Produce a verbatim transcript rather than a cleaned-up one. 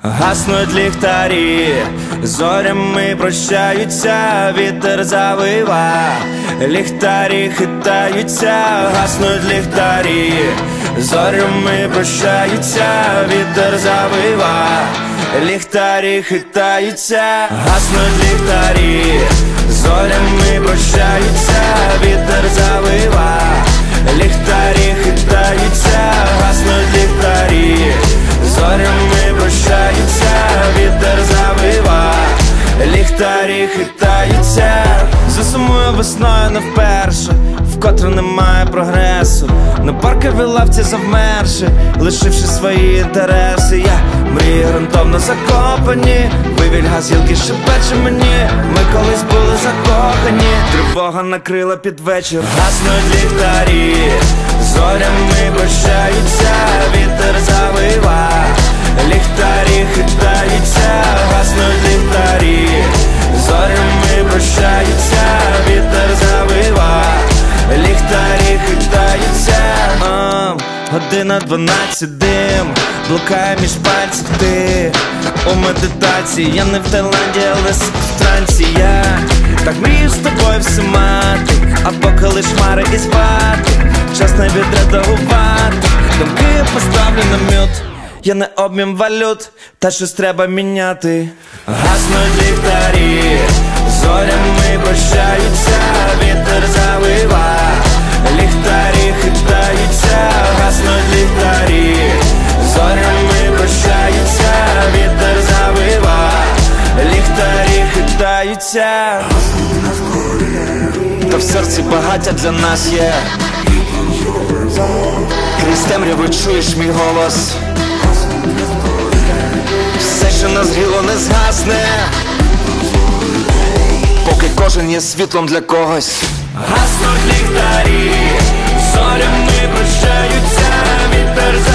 Гаснуть ліхтарі, зорями прощаються, вітер завива, ліхтарі хитаються, гаснуть ліхтарі, зорями прощаються, вітер завива, ліхтарі хитаються, гаснуть ліхтарі, зорями прощаються, вітер завива, ліхтарі хитаються, гаснуть ліхтарі, зорями прощаються, вітер завива, ліхтарі хитаються. Засумую весною не вперше, вкотре немає прогресу. На парковій лавці завмерши, лишивши свої інтереси. Я мрію грунтовно закопані, вивіль газілки шепече мені. Ми колись були закохані, тривога накрила під вечір. Гаснуть ліхтарі, зорями прощаються, вітер завива, ліхтарі хитаються, гаснуть ліхтарі, зорями прощаються, вітер завива, ліхтарі хитаються. О, година дванадцять, дим блукає між пальців, ти у медитації. Я не в Таїланді, але в трансі. Я так мрію з тобою все мати, а поки лиш хмари і спати, час не відредагувати. Думки я поставлю на мют, я не обмін валют, та щось треба міняти. Гаснуть ліхтарі, зорями прощаються, вітер завива, ліхтарі хитаються, гаснуть ліхтарі, зорями прощаються, вітер завива, ліхтарі хитаються. Та в серці багаття для нас є, крізь темряву чуєш мій голос. Все, що назріло, не згасне, поки кожен є світлом для когось. Гаснуть ліхтарі, зорями прощаються, вітер